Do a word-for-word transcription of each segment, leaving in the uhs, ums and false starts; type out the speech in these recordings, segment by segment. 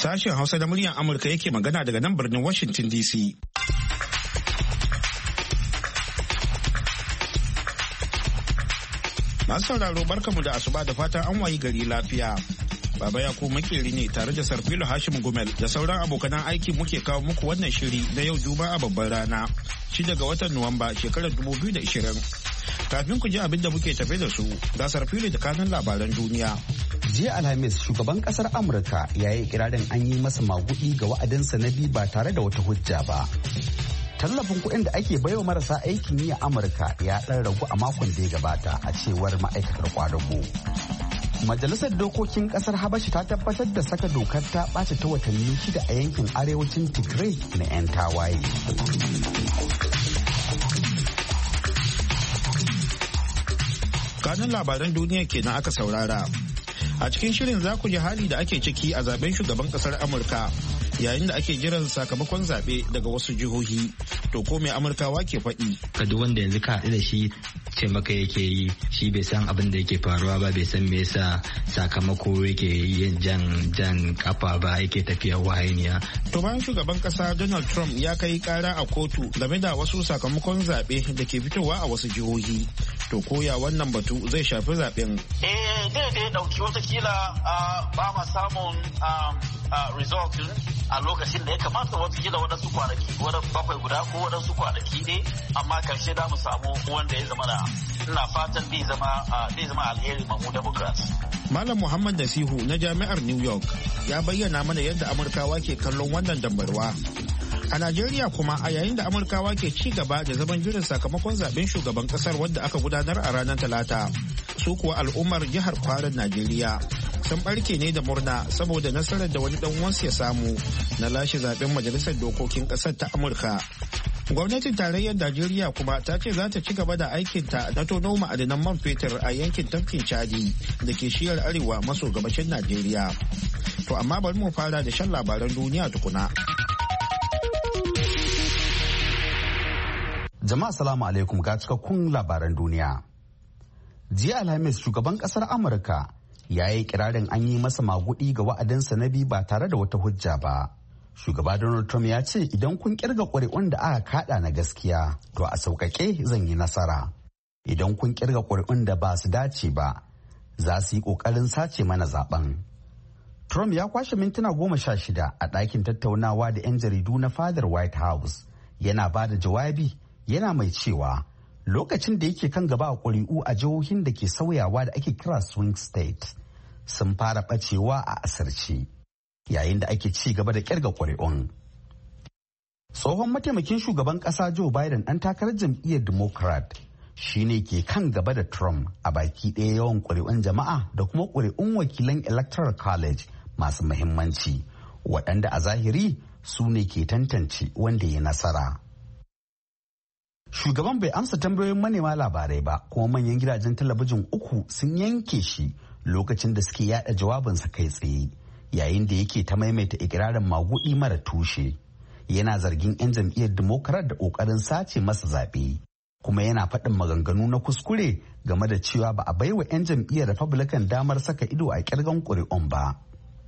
Sashen Hausa da muryar Amurka yake magana daga nan birnin Washington D C. Masu sauraro barkamu da asuba da fatan an wayi gari lafiya. Baba Yakubu makeri ne tare da Sarfilo Hashim Gumel da sauran abokanan aiki muke kawo muku wannan shiri na yau Juma'a babbar rana, shi daga watan Nuwamba shekarar dubu biyu da ashirin. Kafin ku ji abin da muke tafe da su, ga Sarfilo da kanun labaran duniya. Jiya Alhamis shugaban kasar Amurka ya yi kirarin an yi masa magudi ga wa'adinsa na biyu ba tare da wata hujja ba. Tallafin kuɗin da ake baiwa marasa aikin yi a Amurka ya ɗan ragu a makon da ya gabata a cewar ma'aikatar kwadago. Majalisar Dokokin Kasar Habashi ta tabbatar da saka dokar ta ɓace ta watanni shida a yankin arewacin Tigray na 'yan tawaye. Kanun labaran duniya kenan aka saurara. A cikin shirin za ku ji hali da ake ciki a zaben shugaban kasar Amurka yayin da ake jiran sakamakon zaɓe daga wasu jihohi. To ko mai Amurkawa ke faɗi? Ka duk wanda yanzu ka haɗu da shi ce maka yake yi shi bai san abin da yake faruwa ba, bai san me yasa sakamako yake yin jan jan kafa ba, yake tafiya wahainiya. To bayan shugaban kasa Donald Trump ya kai kara a kotu game da wasu sakamakon zaɓe da ke fitowa a wasu jihohi. To koya wannan batu zai shafi zaɓen? Eh dai dai dauki watakila ba ma samun result a lokacin da ya kamata, watakila waɗansu kwanaki waɗansu bakwai guda ko waɗansu kwanaki ne, amma karshe da mu samu wanda ya zama da ina fatan zai zama zai zama alheri ma mu Democrats. Malam Muhammad Nasihu na Jami'ar New York ya bayyana mana yadda Amurkawa ke kallon wannan dambarwa. A Najeriya kuma a yayin da Amurkawa ke ci gaba da zaman jiran sakamakon zaben shugaban kasar wadda aka gudanar a ranar Talata, su kuwa al'ummar jihar Kwaran Najeriya sun barke ne da murna saboda nasarar da wani dan uwansu ya samu na lashe zaben majalisar dokokin kasar ta Amurka. Gwamnatin tarayyar Najeriya kuma ta ce za ta ci gaba da aikinta na tono ma'adanan man fetur a yankin tafkin Chadi da ke shiyar arewa maso gabashin Najeriya. To amma bari mu fara da shan labaran duniya tukuna. Jama'a salamu alaikum ga cikakkun labaran duniya. Jiya Alhamis shugaban kasar Amurka ya yi kirarin an yi masa magudi ga wa'adinsa na biyu ba tare da wata hujja ba. Shugaba Donald Trump ya ce idan kun kirga ƙuri'un da aka kada na gaskiya to a sauƙaƙe zan yi nasara. Idan kun kirga ƙuri'un da ba su dace ba za su yi ƙoƙarin sace mana zaben. Trump ya kwashe mintuna goma sha shida a ɗakin tattaunawa da 'yan jaridu na fadar White House yana ba da jawabi, yana mai cewa lokacin da yake kan gaba a ƙuri'u a jihohin da ke sauyawa da ake kira swing state sun fara ɓacewa a asirce yayin da ake ci gaba da ƙirga ƙuri'un. Tsohon mataimakin shugaban ƙasa Joe Biden ɗan takarar jam'iyyar Democrat shine ke kan gaba da Trump a baki ɗaya yawan ƙuri'un jama'a da kuma ƙuri'un wakilan Electoral College masu muhimmanci waɗanda a zahiri su ne ke tantance wanda ya nasara. Shugaban bai amsa tambayoyin manema labarai ba kuma manyan gidajen talabijin uku sun yanke shi lokacin da suke yada jawabinsa kai tsaye yayin da yake ta maimaita ikirarin magudi mara tushe. Yana zargin 'yan jam'iyyar Democrat da kokarin sace masa zaɓe kuma yana faɗin maganganu na kuskure game da cewa ba a baiwa 'yan jam'iyyar Republican damar saka ido a kirgan ƙuri'un ba.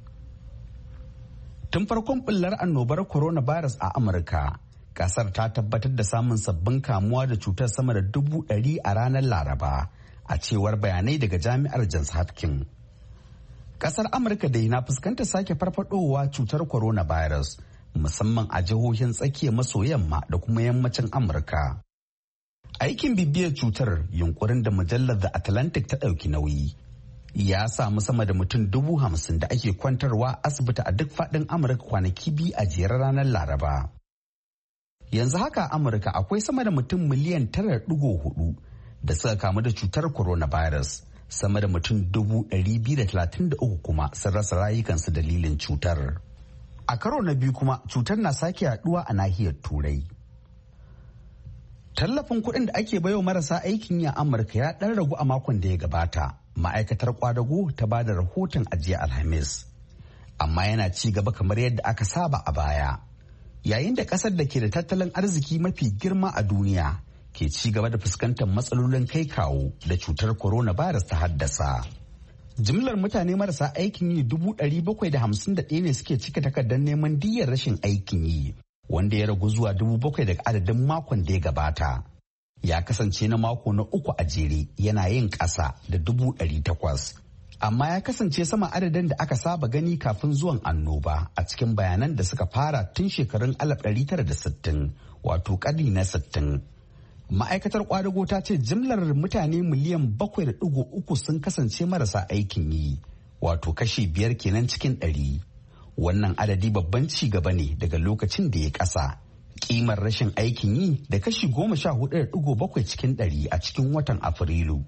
Tun farkon bullar annobar coronavirus a Amurka, kasar ta tabbatar da samun sabbin kamuwa da cutar sama da dubu ɗari a ranar Laraba, a cewar bayanai daga jami'ar Johns Hopkins. Kasar Amurka dai na fuskantar sake farfadowa cutar coronavirus, musamman a jihohin tsakiya maso yamma da kuma yammacin Amurka. Aikin bibiyar cutar, yunkurin da mujallar The Atlantic ta ɗauki nauyi, ya samu sama da mutum dubu hamsin da ake kwantarwa asibiti a duk faɗin Amurka kwanaki biyu a jere ranar Laraba. Yanzu haka a Amurka akwai sama da mutum miliyan tara ɗigo hudu da suka kamu da cutar coronavirus, sama da mutum dubu ɗari biyu da talatin da uku kuma sun rasa rayukansu dalilin cutar. A karo na biyu kuma cutar na sake yaduwa a nahiyar Turai. Tallafin kuɗin da ake baiwa marasa aikin yi a Amurka ya ɗan ragu a makon da ya gabata, ma'aikatar kwadago ta ba da rahoton a jiya Alhamis. Amma yana ci gaba kamar yadda aka saba a baya. Yayin da kasar da ke da tattalin arziki mafi girma a duniya ke ci gaba da fuskantar matsalolin kai kawo da cutar coronavirus ta haddasa. Jimlar mutane marasa aikin yi dubu ɗari bakwai da hamsin da ɗaya ne suke cika takardar neman diyyar rashin aikin yi, wanda ya ragu zuwa dubu bakwai daga adadin makon da ya gabata. Ya kasance na mako na uku a jere yana yin ƙasa da dubu ɗari takwas. Amma ya kasance sama adadin da aka saba gani kafin zuwan annoba a cikin bayanan da suka fara tun shekarun alif ɗari tara da sittin, wato ƙarni na sittin. Ma'aikatar kwadago ta ce jimlar mutane miliyan bakwai da ɗigo uku sun kasance marasa aikin yi, wato kashi biyar kenan cikin ɗari. Wannan adadi babban ci gaba ne daga lokacin da ya ƙasa. Kimar rashin aikin yi da kashi goma sha hudu da ɗigo bakwai cikin ɗari a cikin watan Afrilu.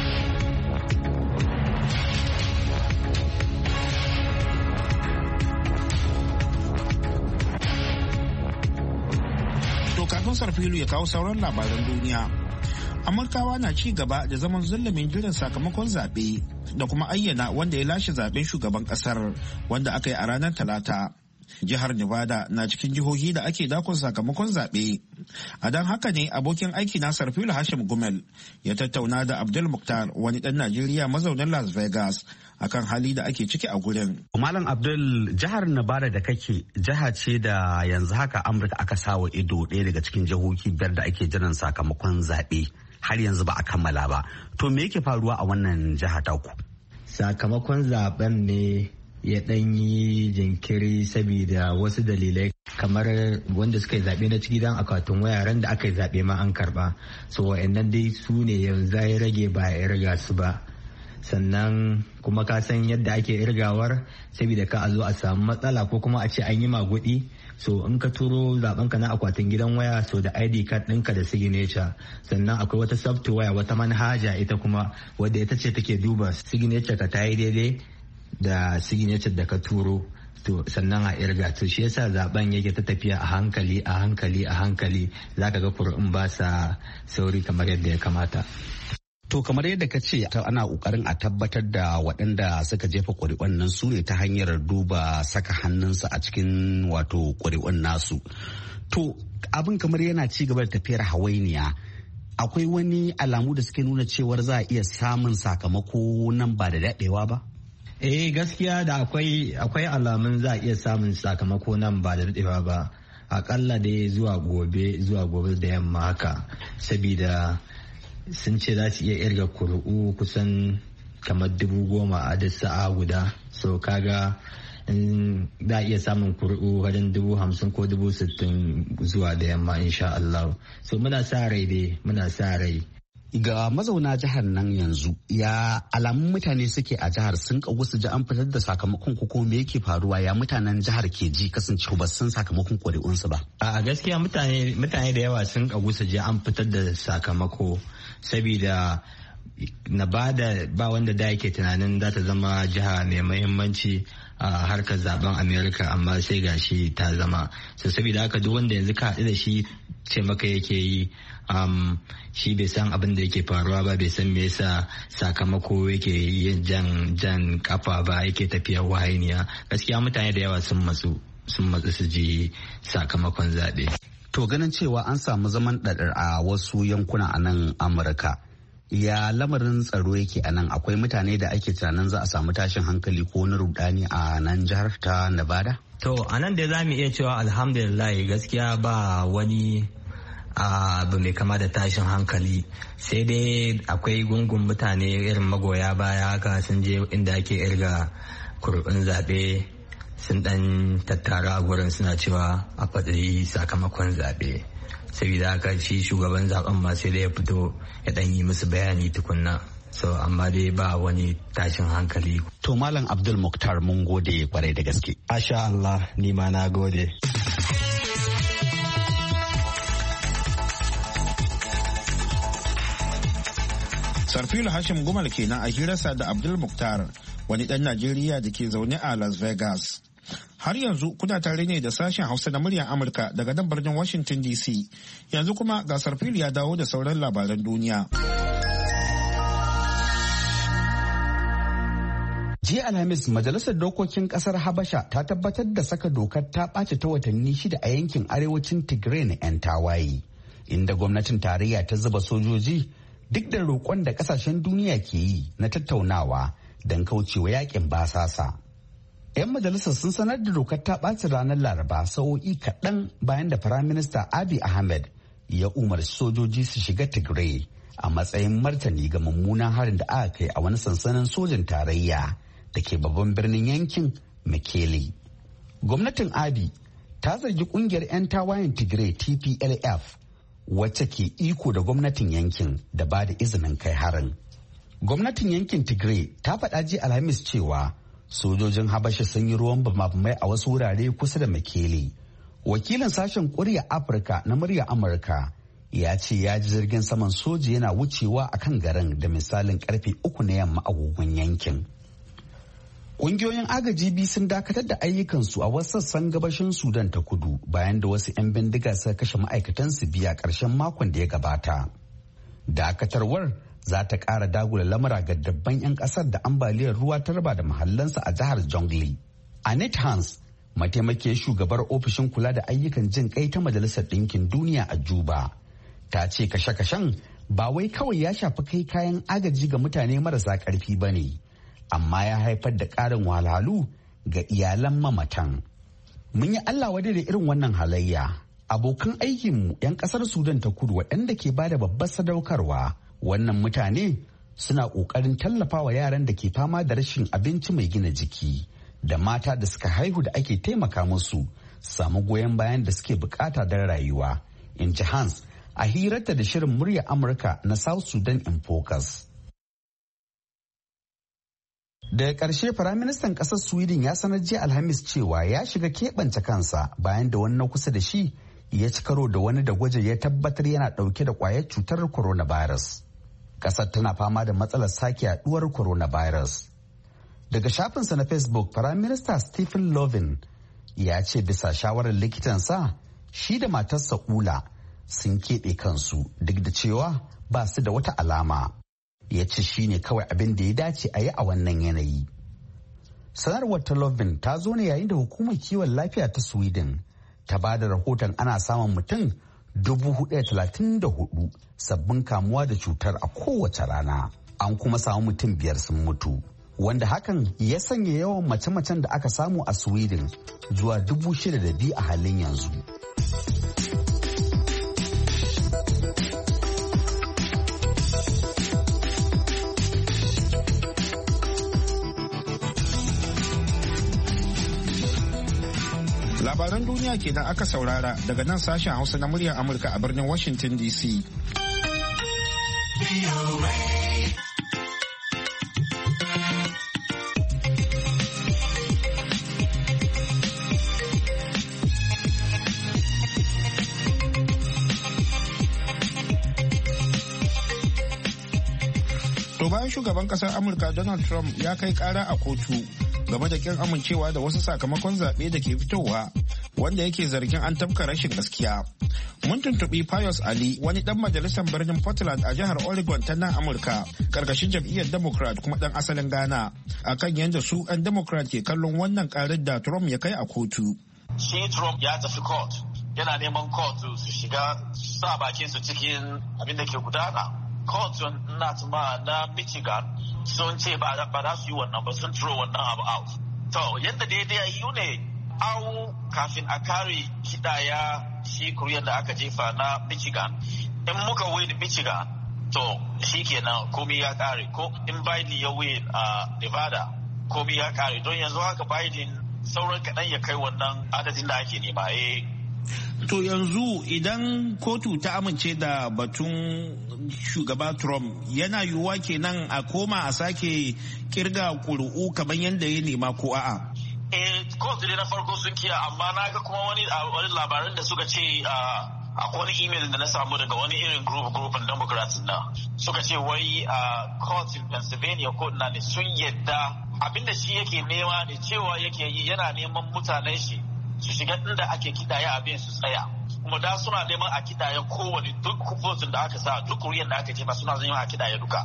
Kafin Sarfilu ya kawo sauran labaran duniya, Amurkawa na ci gaba da zaman zulumin jiran sakamakon zaɓe da kuma ayyana wanda ya lashe zaɓen shugaban ƙasar wanda aka yi a ranar Talata. Jihar Nevada na cikin jihohi da ake dakon sakamakon zaɓe. A don haka ne abokin aiki na Sarfilu Hashim Gumel ya tattauna da Abdul Mukhtar, wani ɗan Najeriya mazaunin Las Vegas, akan hali da ake ciki a gurin. Malam Abdul, jihar Nevada da kake jiha ce da yanzu haka Amurka aka sawa ido, ɗaya daga cikin jihohi biyar da ake jiran sakamakon zaɓe har yanzu ba a kammala ba. To me yake faruwa a wannan jiha taku? Sakamakon zaben ne ya ɗan yi jinkiri saboda wasu dalilai, kamar wanda suka yi zaɓe na ciki dan akwatin waya, ran da aka yi zaɓe ma an karɓa. So wa'annan dai su ne yanzu ya rage ba ya riga su ba. Sannan kuma ka san yadda ake irgawar, saboda ka a zo a samu matsala ko kuma a ce an yi magudi. So in ka turo zaben ka na akwatin gidan waya, so da I D card ɗinka da signature. Sannan akwai wata software, wata manhaja ita kuma wadda ita ce take duba signature ka ta yi daidai da signature da ka turo. To sannan a irga. To shi yasa zaben yake ta tafiya a hankali a hankali a hankali, zaka ga kuri'un ba sa sauri kamar yadda ya kamata. To kamar yadda ka ce ana ƙoƙarin a tabbatar da waɗanda suka jefa ƙuri'un nan su ne ta hanyar duba saka hannunsu a cikin wato ƙuri'un nasu. To abin kamar yana ci gaba da tafiyar hawainiya. Akwai wani alamu da suke nuna cewar za a iya samun sakamako nan ba da daɗewa ba? Eh gaskiya da akwai akwai alamun za a iya samun sakamako nan ba da daɗewa ba. Akalla dai zuwa gobe zuwa gobe da yamma haka, sabida sun ce za su iya irga kuri'u kusan kamar dubu goma a duk sa'a guda. So kaga in za a iya samun kuri'u wajen dubu hamsin ko dubu sittin zuwa da yamma insha Allah. So muna sa rai dai muna sa rai. Ga mazauna jihar nan yanzu, ya alamun mutane suke a jihar, sun kagu su ji an fitar da sakamakon ko me yake faruwa, ya mutanen jihar ke ji kasance ba san sakamakon ƙuri'unsu ba? A gaskiya mutane mutane da yawa sun kagu su ji an fitar da sakamako, saboda na ba da ba wanda da yake tunanin za ta zama jiha mai muhimmanci a harkar zaben Amerika, amma sai gashi ta zama. So saboda haka duk wanda yanzu ka haɗu da shi ce maka yake yi um, shi bai san abin da yake faruwa ba, bai san me yasa sakamako yake yin jan jan kafa ba, yake tafiya wahainiya. Gaskiya mutane da yawa sun matsu sun matsu su ji sakamakon zaɓe. To ganin cewa an samu zaman ɗaɗar a wasu yankuna a nan Amurka, ya lamarin tsaro yake a nan? Akwai mutane da ake tunanin za a samu tashin hankali ko wani rudani a nan jihar ta Nevada? To a nan da za mu iya cewa alhamdulillah gaskiya ba wani abu mai kama da tashin hankali, sai dai akwai gungun mutane irin magoya baya haka sun je inda ake irga kuri'un zaɓe, sun dan tattara a gurin suna cewa a faɗi sakamakon zaɓe. Saboda haka shi shugaban zaben ma sai da ya fito ya dan yi musu bayani tukunna. So amma dai ba wani tashin hankali. To Malam Abdul Mukhtar mun gode kwarai da gaske. Asha Allah, ni ma na gode. Sarfilu Hashim Gumal kenan a hirarsa da Abdul Mukhtar, wani ɗan Najeriya da ke zaune a Las Vegas. Har yanzu kuna tare ne da sashen Hausa na muryar Amurka daga nan birnin Washington D C. Yanzu kuma ga Sarfilu ya dawo da sauran labaran duniya. Jiya Alhamis, Majalisar Dokokin Kasar Habasha ta tabbatar da saka dokar ta ɓace ta watanni shida a yankin arewacin Tigray na 'yan tawaye, inda gwamnatin tarayya ta zuba sojoji duk da roƙon da ƙasashen duniya ke yi na tattaunawa don kaucewa yakin basasa. 'Yan majalisar sun sanar da dokar ta ɓaci ranar Laraba sa'o'i kaɗan bayan da Firaminista Abiy Ahmed ya umarci sojoji su shiga Tigray a matsayin martani ga mummunan harin da aka kai a wani sansanin sojin tarayya da ke babban birnin yankin Mekele. Gwamnatin Abiy ta zargi kungiyar 'yan tawayen Tigray T P L F wacce ke iko da gwamnatin yankin da ba da izinin kai harin. Gwamnatin yankin Tigray ta faɗa ji Alhamis cewa sojojin Habasha sun yi ruwan bamabamai a wasu wurare kusa da Mekele. Wakilin sashen Kuriya Afirka na murya Amurka ya ce ya ji jirgin saman soji yana wucewa a kan garin da misalin karfe uku na yamma agogon yankin. Ƙungiyoyin agaji biyu sun dakatar da ayyukansu a wasu sassan gabashin Sudan ta kudu bayan da wasu 'yan bindiga suka kashe ma'aikatansu biya ƙarshen makon da ya gabata. Dakatarwar za ta ƙara dagula lamura ga dabban 'yan ƙasar da ambaliyar ruwa ta raba da mahallansa a jihar Jonglei. Annette Hans, mataimakiyar shugabar ofishin kula da ayyukan jin kai ta Majalisar Ɗinkin Duniya a Juba, ta ce kashe-kashen ba wai kawai ya shafi kai kayan agaji ga mutane marasa ƙarfi ba ne, amma ya haifar da ƙarin wahalhalu ga iyalan mamatan. Mun yi Allah wadai da irin wannan halayya. Abokan aikinmu 'yan ƙasar Sudan ta kudu waɗanda ke bada babbar sadaukarwa, wannan mutane suna ƙoƙarin tallafawa yaran da ke fama da rashin abinci mai gina jiki da mata da suka haihu da ake taimaka musu samu goyon bayan da suke bukata don rayuwa, in ji Hans a hirarta da shirin murya Amurka na South Sudan in Focus. Daga ƙarshe Firaministan ƙasar Sweden ya sanar jiya Alhamis cewa ya shiga keɓance kansa bayan da wani na kusa da shi ya ci karo da wani da gwaji ya tabbatar yana ɗauke da ƙwayar cutar coronavirus. Ƙasar tana fama da matsalar sake yaɗuwar coronavirus. Daga shafinsa na Facebook, Firaminista Stephen Löfven ya ce bisa shawarar likitansa shi da matarsa Ula sun keɓe kansu duk da cewa ba su da wata alama. Ya ce shi ne kawai abin da ya dace a yi a wannan yanayi. Sanarwar ta Löfven ta zo ne yayin da hukumar kiwon lafiya ta Sweden ta ba da rahoton ana samun mutum dubu hudu da talatin da hudu sabbin kamuwa da cutar a kowace rana. An kuma samu mutum biyar sun mutu, wanda hakan ya sanya yawan mace-macen da aka samu a Sweden zuwa dubu shida da biyu a halin yanzu. Labaran duniya kenan aka saurara daga nan sashen Hausa na muryar Amurka a birnin Washington D C. To bayan shugaban kasar Amurka Donald Trump ya kai kara a kotu game da kin amincewa da wasu sakamakon zaɓe da ke fitowa wanda yake zargin an tafka rashin gaskiya. Mun tuntuɓi Pius Ali, wani ɗan majalisar birnin Portland a jihar Oregon ta nan Amurka, karkashin jam'iyyar Democrat kuma ɗan asalin Ghana, akan yadda su 'yan Democrat ke kallon wannan ƙarar da Trump ya kai a kotu. Shi Trump ya tafi court, yana neman court su shiga sa bakin su cikin abin da ke gudana. Court na tuma na Michigan sun ce ba za su yi wannan ba, sun throw wannan abu out. To yadda daidai yi ne au kafin a kare kidaya shi kuriyar da aka jefa na Michigan. In muka win Michigan, to shi kenan komi ya kare. Ko in Biden ya win a Nevada, komi ya kare. Don yanzu haka Biden sauran kaɗan ya kai wannan adadin da ake nema. Eh. To yanzu idan kotu ta amince da batun shugaba Trump, yana yiwuwa kenan a koma a sake kirga kuri'u kamar yadda ya nema ko a'a? Eh, kotu ne na farko sun kiya, amma na ga kuma wani wani labaran da suka ce a wani email da na samu daga wani irin group grupin Democrats na suka ce wai a court in Pennsylvania court na ne sun yadda abinda shi yake nema ne cewa yake yi yana neman mutanen shi su shiga inda ake kidaya abin su tsaya, kuma da suna neman a kidaya kowane duk votin da aka sa duk kuriyar da aka jefa suna neman a kidaya duka.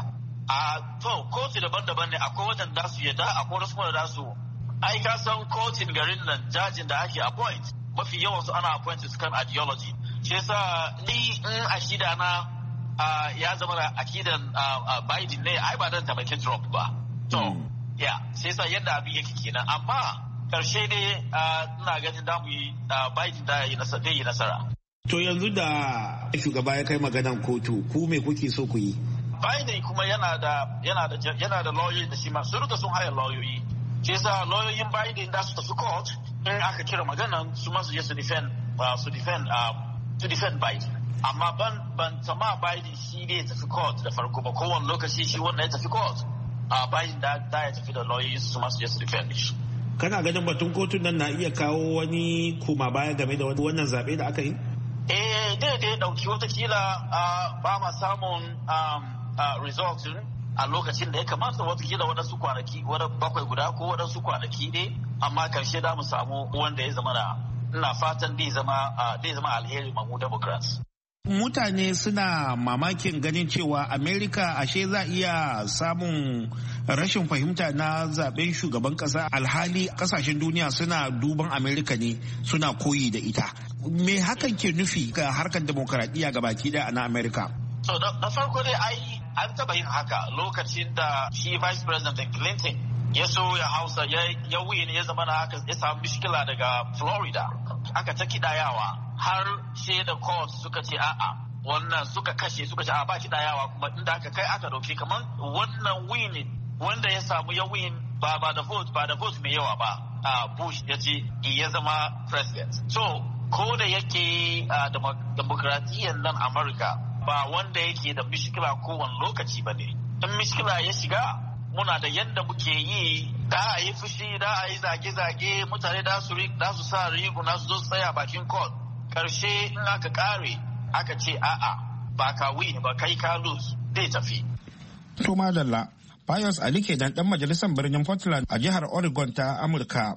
A to kotu daban-daban ne, akwai wajen da su yadda akwai wasu kuma da su ai ka san kotun garin nan jajin da ake appoint mafi yawan su ana appoint su kan ideology. Shi yasa ni in akida na ya zama da akidan Biden ne ai ba dan taimakin Trump ba. To ya sai sa yadda abin yake kenan amma karshe ne ina ganin da mu yi Biden da yi nasara. To yanzu da shugaba ya kai maganan kotu ku me kuke so ku yi? Biden kuma yana da yana da yana da lauyoyi da shi ma sun sun haya lauyoyi. Shi yasa lauyoyin Biden da su tafi court in aka kira maganan su ma su je su defend su defend to defend Biden. Amma ban ban tama Biden shi ne tafi court da farko ba kowane lokaci shi wannan ya tafi court. Biden da da ya tafi da lauyoyi su ma su je su defend shi. Kana ganin batun kotun nan na iya kawo wani koma baya game da wannan zabe da aka yi? Eh dai dai dauki watakila ba ma samun result a lokacin da ya kamata watakila waɗansu kwanaki wadda bakwai guda ko waɗansu kwanaki ne amma karshe da mu samu wanda ya zama na ina fatan zai zama zai zama alheri ma mu Democrats. Mutane suna mamakin ganin cewa Amerika ashe za iya samun rashin fahimta na zaben shugaban kasa alhali kasashen duniya suna duban Amerika ne suna koyi da ita. Me hakan ke nufi ga harkar demokaradiyya ga baki da na Amerika? So da farko dai ai an taba yin haka lokacin da shi Vice President Clinton ya so ya hausa ya win ya zama na haka ya samu mishkila daga Florida aka ta kidayawa har sai da court suka ce a'a wannan suka kashe suka ce a ba kidayawa kuma inda aka kai aka dauke kamar wannan winning wanda ya samu ya win ba ba da vote ba da vote mai yawa ba a Bush ya ce ya zama president. So ko da yake demokradiyyar nan Amurka ba wanda yake da mishkila kowane lokaci ba ne. In mishkila ya shiga muna da yadda muke yi da a yi fushi da a yi zage-zage mutane da su sa riguna su zo su tsaya bakin court karshe in aka kare aka ce a'a ba ka win ba kai ka lose zai tafi. To madalla Pius Ali kenan dan majalisar birnin Portland a jihar Oregon ta Amurka.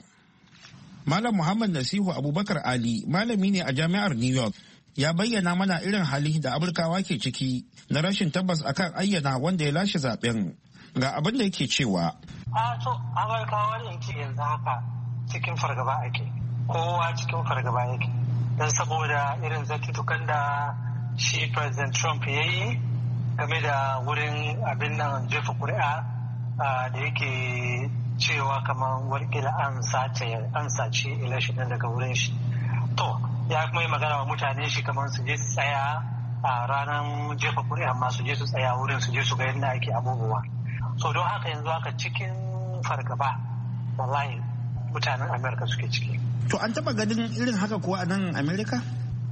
Malam Muhammad Nasihu Abubakar Ali malami ne a jami'ar New York ya bayyana mana irin hali da Amurkawa ke ciki na rashin tabbas akan ayyana wanda ya lashe zaben. Ga abin da yake cewa. A to Amurkawa ne ke yanzu haka cikin fargaba ake. Kowa cikin fargaba yake. Don saboda irin zartutukan da shi President Trump ya yi game da wurin abin nan jefa kuri'a da yake cewa kamar warkila an sace an sace election din daga wurin shi. To ya kuma yi magana wa mutane shi kamar su je su tsaya a ranar jefa kuri'a ma su je su tsaya wurin su je su ga yadda ake abubuwa. So don haka yanzu haka cikin fargaba wallahi mutanen Amerika suke ciki. To an taba ganin irin haka kuwa a nan Amerika?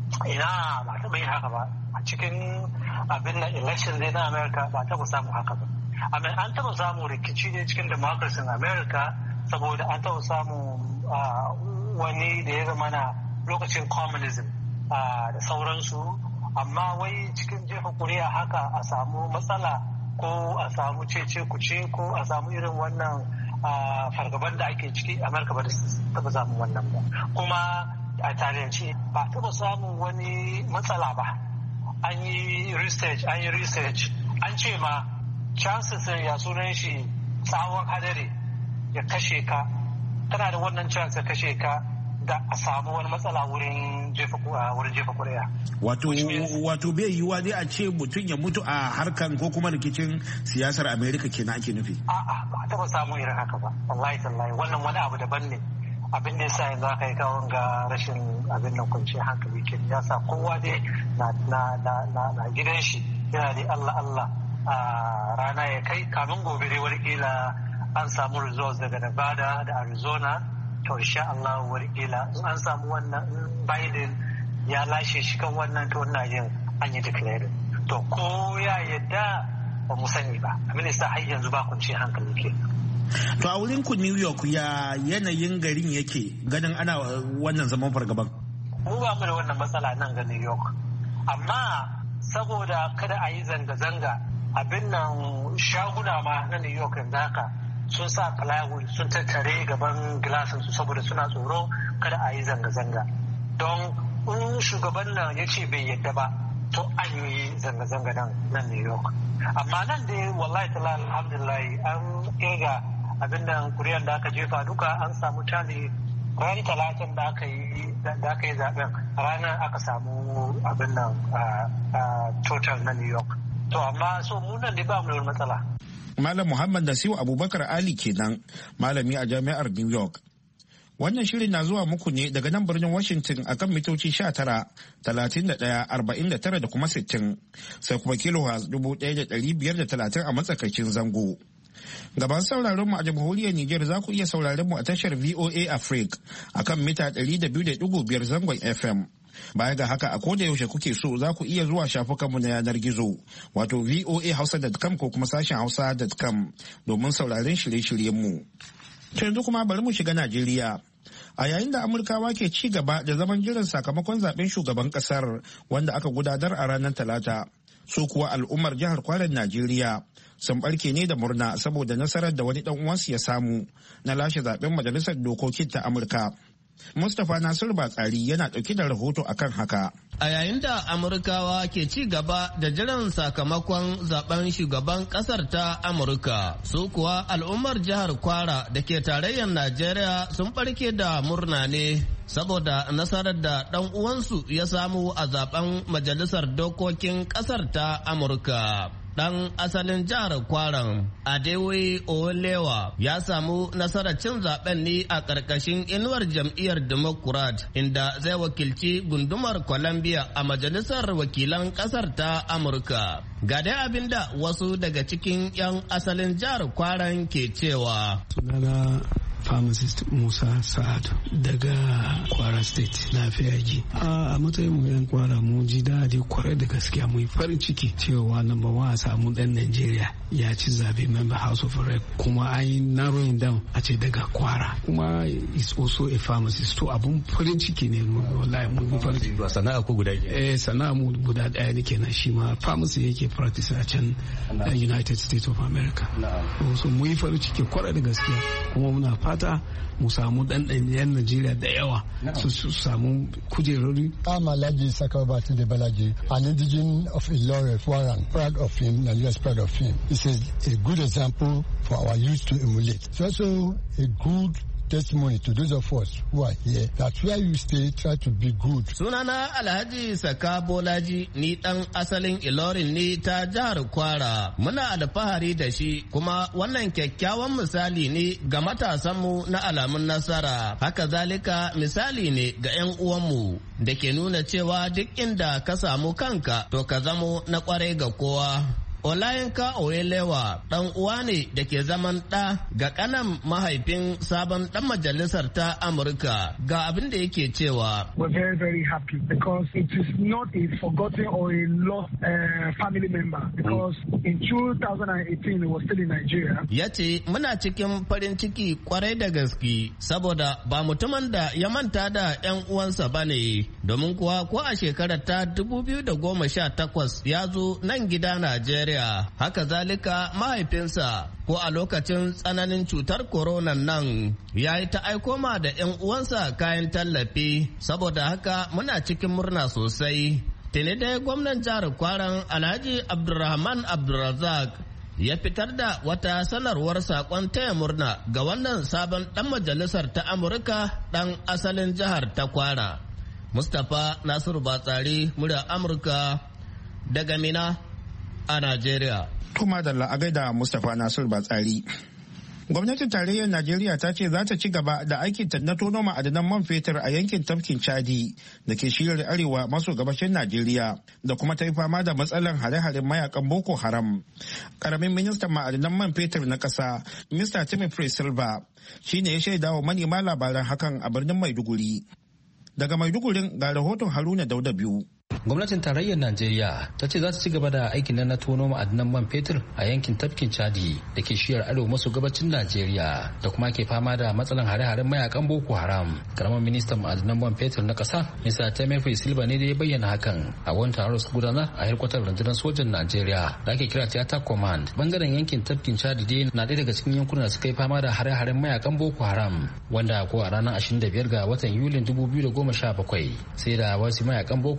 Ina ba taba yin haka ba. A cikin abin na election zai na Amerika ba taba samu haka ba. Amma an taba samu rikici ne cikin democracy Amerika saboda an taba samu wani da ya zama na lokacin communism da sauransu amma wai cikin jefa kuri'a haka a samu matsala ko a samu cece kuce ko a samu irin wannan fargaban da ake ciki Amurka ba da taba samun wannan ba kuma a tarihanci ba taba samun wani matsala ba an yi research an yi research an ce ma chances ya sunan shi tsawon hadari ya kashe ka tana da wannan chance ya kashe ka da a samu wani matsala wurin jefa wurin jefa kuri'a. Wato wato bai yiwuwa dai a ce mutum ya mutu a harkan ko kuma rikicin siyasar Amerika kenan ake nufi. A'a ba taba samu irin haka ba. Wallahi tallahi wannan wani abu daban ne. Abin da yasa yanzu aka yi kawon ga rashin abin nan kwanciyar hankali ke ya sa kowa dai na na na na gidan shi yana dai Allah Allah a rana ya kai kamin gobe dai wani kila an samu results daga Nevada da Arizona. To insha Allah warkila in an samu wannan Biden ya lashe shi kan wannan to ina yin an yi declaring. To ko ya yadda ba mu sani ba. Abin da har yanzu ba kunci hankali ke. To a wurin ku New York ya yanayin garin yake ganin ana wannan zaman fargaban. Mu ba mu da wannan matsala nan ga New York. Amma saboda kada a yi zanga-zanga abin nan shaguna ma na New York yanzu haka sun sa plywood sun tattare gaban gilasin su saboda suna tsoro kada a yi zanga-zanga don in shugaban nan ya ce bai yadda ba to an yi zanga-zanga nan nan New York amma nan dai wallahi ta'ala alhamdulillah an kirga abin nan kuriyar da aka jefa duka an samu tali ran talatin da aka yi da aka yi zaben ranar aka samu abin nan total na New York to amma so mu nan dai ba mu da matsala. Malam Muhammad Nasiru Abubakar Ali kenan, malami a jami'ar New York. Wannan shirin na zuwa muku ne daga nan birnin Washington akan mitoci sha tara, talatin da ɗaya, arba'in da tara da kuma sittin, sai kuma kilohertz dubu ɗaya da ɗari biyar da talatin a matsakaicin zango. Gaban sauraron mu a jamhuriyar Nijar za ku iya sauraron mu a tashar V O A Africa akan mita ɗari da biyu da ɗigo biyar zangon F M. Baya ga haka a koda yaushe kuke so za ku iya zuwa shafukanmu na yanar gizo wato v o a hausa dot com ko kuma sashen hausa dot com domin sauraron shirye-shiryenmu. Yanzu kuma bari mu shiga Najeriya. A yayin da Amurkawa ke ci gaba da zaman jiran sakamakon zaben shugaban kasar wanda aka gudanar a ranar Talata, su kuwa al'ummar jihar Kwara Najeriya sun barke ne da murna saboda nasarar da wani dan uwansu ya samu na lashe zaben majalisar dokokin ta Amurka. Mustapha Nasiru Batsari yana ɗauke da rahoto akan haka. A yayin da Amurkawa ke ci gaba da jiran sakamakon zaben shugaban ƙasar ta Amurka, su kuwa al'ummar jihar Kwara da ke tarayyar Najeriya sun ɓarke da murna ne saboda nasarar da ɗan uwansu ya samu a zaben majalisar dokokin ƙasar ta Amurka. Dan asalin jihar Kwaran Adewe Olewa ya samu nasarar cin zaben ne a ƙarƙashin inuwar jam'iyyar Democrat inda zai wakilci gundumar Columbia a majalisar wakilan ƙasar ta Amurka. Ga dai abinda wasu daga cikin 'yan asalin jihar Kwaran ke cewa. Sunana pharmacist Musa Sa'adu daga Kwara State lafiya ji. A matsayin mu yan Kwara mu ji daɗi kwarai da gaskiya mu farin ciki cewa number one a samu ɗan Najeriya ya ci zabe member House of Rep kuma an yi narrowing down a ce daga Kwara kuma is also a pharmacist to abun farin ciki ne wallahi mu farin ciki. Sana'a ko guda eh sana'a mu guda ɗaya ne kenan shi ma pharmacy yake practice a can United States of America. So mu yi farin ciki kwarai da gaskiya kuma muna fata mu samu ɗanɗanyen Najeriya da yawa su samu kujerori. I'm Alhaji Sakabati de Balaji, an indigenous of Ilore, Kwaran. Proud of him, Nigeria is proud of him. This is a good example for our youth to emulate. It's also a good testimony to those of us who are here that where you stay try to be good. Sunana Alhaji Saka Bolaji ni dan asalin Ilorin ne ta jihar Kwara. Muna alfahari da shi kuma wannan kyakkyawan misali ne ga matasanmu na alamun nasara. Haka zalika misali ne ga 'yan uwanmu da ke nuna cewa duk inda ka samu kanka to ka zamo na kwarai ga kowa. Olayinka Oyelewa ɗan uwa ne da ke zaman ɗa ga ƙanan mahaifin sabon ɗan majalisar ta Amurka ga abin da yake cewa. We're very very happy because it is not a forgotten or a lost uh, family member because in two thousand eighteen it was still in Nigeria. Ya ce muna cikin farin ciki kwarai da gaske saboda ba mutumin da ya manta da 'yan uwansa ba ne domin kuwa ko a shekarar ta dubu biyu da goma sha takwas ya zo nan gida Najeriya. Haka zalika mahaifinsa ko a lokacin tsananin cutar corona nan ya yi ta aiko ma da 'yan uwansa kayan tallafi saboda haka muna cikin murna sosai. Tuni dai gwamnan jihar Kwaran Alhaji Abdulrahman Abdulrazak ya fitar da wata sanarwar saƙon taya murna ga wannan sabon ɗan majalisar ta Amurka ɗan asalin jihar ta Kwara. Mustapha Nasiru Batsari, murya Amurka daga Mina a Najeriya. Kuma da la'agai da Mustapha Nasir Batsari. Gwamnatin tarayyar Najeriya ta ce za ta ci gaba da aikinta na tono ma'adanan man fetur a yankin tafkin Chadi da ke shiyar arewa maso gabashin Najeriya da kuma ta yi fama da matsalar hare-haren mayakan Boko Haram. Karamin ministan ma'adanan man fetur na ƙasa, Mister Timothy Silva, shi ne ya shaida wa manema labaran hakan a birnin Maiduguri. Daga Maidugurin ga rahoton Haruna Dauda biyu. Gwamnatin tarayyar Najeriya ta ce za ta ci gaba da aikin na tono ma'adinan man fetur a yankin tafkin Chadi da ke shiyar arewa maso gabacin Najeriya da kuma ke fama da matsalan hare-haren mayakan Boko Haram. Karamar ministan ma'adinan man fetur na ƙasa, Mister Timothy Silva ne da ya bayyana hakan a wani taron su gudanar a hirkwatar rundunar sojan Najeriya da ake kira Theater Command. Bangaren yankin tafkin Chadi dai na ɗaya daga cikin yankunan da suka yi fama da hare-haren mayakan Boko Haram wanda ko a ranar ashirin da biyar ga watan Yulin dubu biyu da goma sha bakwai sai da wasu mayakan Boko Haram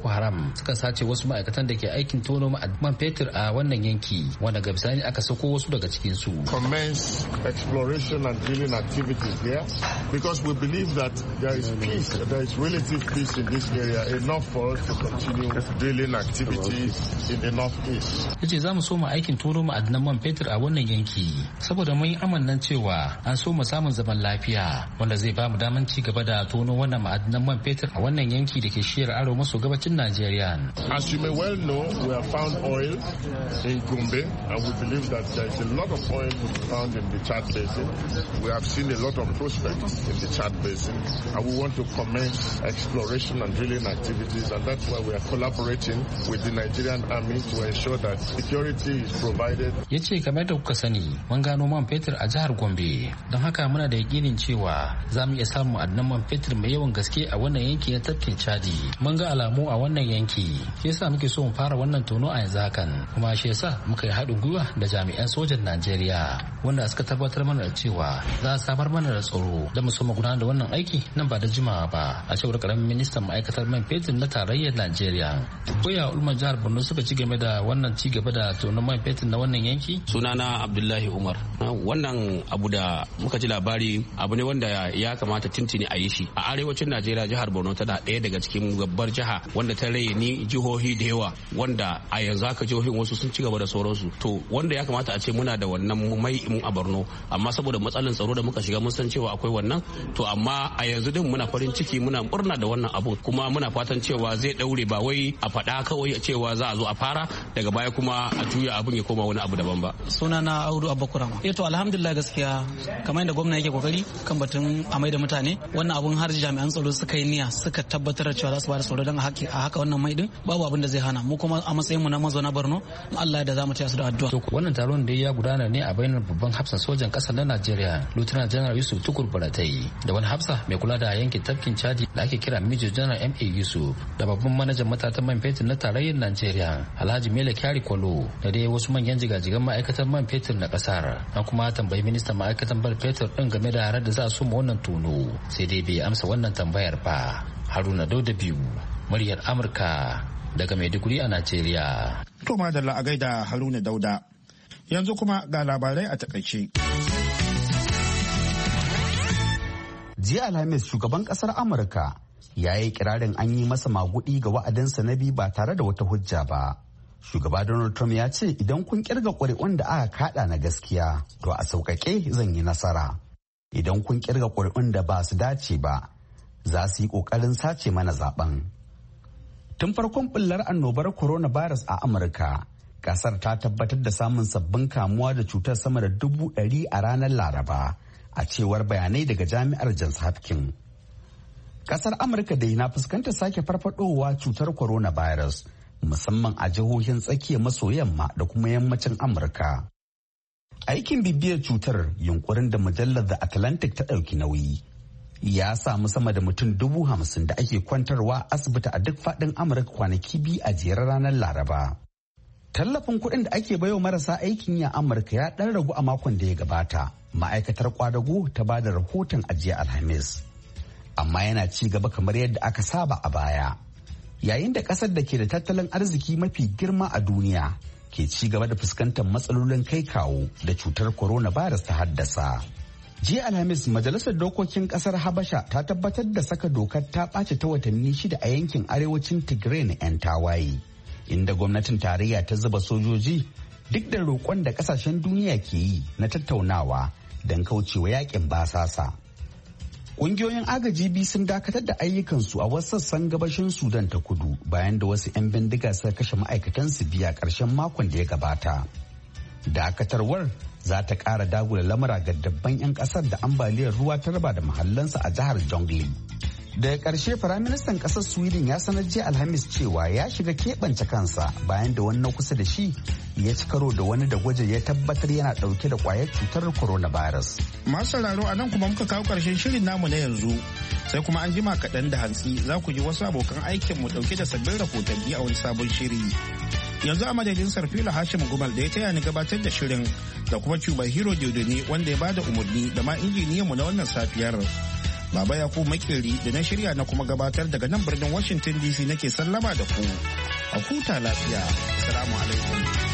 suka sace wasu ma'aikatan da ke aikin tono man fetur a wannan yanki, wanda ga bisani aka sako wasu daga cikin su. Commence exploration and drilling activities there because we believe that there is peace, there is relative peace in this area enough for us to continue drilling activities in the northeast. Yace za mu soma aikin tono ma'adanan man fetur a wannan yanki saboda mun yi amannan cewa an so mu samun zaman lafiya wanda zai ba mu daman ci gaba da tono wannan ma'adanan man fetur a wannan yanki da ke shiyar arewa maso gabacin Najeriya. As you may well know, we have found oil in Gombe and we believe that there is a lot of oil to be found in the Chad Basin. We have seen a lot of prospects in the Chad Basin and we want to commence exploration and drilling activities, and that's why we are collaborating with the Nigerian Army to ensure that security is provided. Ya ce kamar da kuka sani mun gano man fetur a jihar Gombe, don haka muna da yakinin cewa za mu iya samun ma'adanan man fetur mai yawan gaske a wannan yanki na tafkin Chadi. Mun ga alamu a wannan yanki, shi yasa muke so mu fara wannan tono a yanzu hakan, kuma shi yasa muka yi haɗin gwiwa da jami'an sojan Najeriya wanda suka tabbatar mana da cewa za a samar mana da tsaro da mu so mu gudanar da wannan aiki nan ba da jimawa ba, a cewar karamin ministan ma'aikatar man fetur na tarayyar Najeriya. Koya ulman jihar Borno suka ci game da wannan ci gaba da tonon man fetur na wannan yanki? Sunana Abdullahi Umar. Wannan abu da muka ji labari abu ne wanda ya kamata tintini a yi shi. A arewacin Najeriya jihar Borno tana ɗaya daga cikin babbar jiha wanda ta ni jihohi da yawa wanda a yanzu haka jihohin wasu sun ci gaba da sauransu. To wanda ya kamata a ce muna da wannan mai mu a Borno, amma saboda matsalar tsaro da muka shiga mun san cewa akwai wannan. To amma a yanzu din muna farin ciki, muna murna da wannan abu, kuma muna fatan cewa zai daure, ba wai a faɗa kawai cewa za a zo a fara daga baya kuma a juya abin ya koma wani abu daban ba. Sunana Audu Abbakurama. Eh to alhamdulillah gaskiya kamar yadda gwamna yake kokari kan batun a mai da mutane, wannan abun har jami'an tsaro suka yi niyya suka tabbatar da cewa za su ba da tsaro don a haka wannan mai din babu abin da zai hana mu, kuma a matsayin mu na mazauna Borno Allah da za mu taya su da addu'a. Wannan taron da ya gudana ne a bainar babban hafsan sojan kasar na Najeriya Lieutenant General Yusuf Tukur Buratai da wani hafsa mai kula da yankin tafkin Chadi da ake kira Major General M A Yusuf da babban manajan matatan man fetur na tarayyar Najeriya Alhaji Mele Kyari Kwalo da dai wasu manyan jigajigan ma'aikatan man fetur na kasar. An kuma tambayi ministan ma'aikatan man fetur din game da harar da za a soma wannan tono, sai dai bai amsa wannan tambayar ba. Haruna Dauda biyu muryar Amurka daga Maiduguri a Najeriya. To madalla a gaida Haruna Dauda. Yanzu kuma ga labarai a takaice. Jiya Alhamis shugaban kasar Amurka ya yi kirarin an yi masa magudi ga wa'adinsa na biyu ba tare da wata hujja ba. Shugaba Donald Trump ya ce idan kun kirga ƙuri'un da aka kada na gaskiya to a sauƙaƙe zan yi nasara. Idan kun kirga ƙuri'un da ba su dace ba za su yi ƙoƙarin sace mana zaben. Tun farkon bullar annobar coronavirus a Amurka, kasar ta tabbatar da samun sabbin kamuwa da cutar sama da dubu ɗari a ranar Laraba, a cewar bayanai daga jami'ar Johns Hopkins. Kasar Amurka dai na fuskantar sake farfadowa cutar coronavirus, musamman a jihohin tsakiyar maso yamma da kuma yammacin Amurka. Aikin bibiyar cutar, yunkurin da mujallar The Atlantic ta ɗauki nauyi, ya samu sama da mutum dubu hamsin da ake kwantarwa asibiti a duk faɗin Amurka kwanaki biyu a jere ranar Laraba. Tallafin kuɗin da ake baiwa marasa aikin yi a Amurka ya ɗan ragu a makon da ya gabata. Ma'aikatar kwadago ta ba da rahoton ajiya Alhamis. Amma yana ci gaba kamar yadda aka saba a baya. Yayin da ƙasar da ke da tattalin arziki mafi girma a duniya ke ci gaba da fuskantar matsalolin kai kawo da cutar coronavirus ta haddasa. Jiya Alhamis Majalisar Dokokin Kasar Habasha ta tabbatar da saka dokar ta ɓace ta watanni shida a yankin arewacin Tigray na 'yan tawaye, inda gwamnatin tarayya ta zuba sojoji duk da roƙon da ƙasashen duniya ke yi na tattaunawa don kaucewa yakin basasa. Ƙungiyoyin agaji biyu sun dakatar da ayyukansu a wasu sassan gabashin Sudan ta kudu bayan da wasu 'yan bindiga suka kashe ma'aikatansu biya ƙarshen makon da ya gabata. Dakatarwar za ta ƙara dagula lamura ga dabban 'yan ƙasar da ambaliyar ruwa ta raba da mahallansa a jihar Jonglei. Daga ƙarshe Firaministan ƙasar Sweden ya sanar jiya Alhamis cewa ya shiga keɓance kansa bayan da wani na kusa da shi ya ci karo da wani da gwaje ya tabbatar yana ɗauke da ƙwayar cutar coronavirus. Masu sauraro a nan kuma muka kawo ƙarshen shirin namu na yanzu, sai kuma an jima kaɗan da hantsi za ku ji wasu abokan aikinmu ɗauke da sabbin rahotanni a wani sabon shiri. Yanzu a madadin Sarfila Hashim Gumal da ya taya ni gabatar da shirin da kuma Cuba Hero Dodoni wanda ya bada umarni da ma injiniyanmu na wannan safiyar. Baba Yakubu Makeri da na shirya na kuma gabatar daga nan birnin Washington D C nake sallama da ku. a huta lafiya. Assalamu alaikum.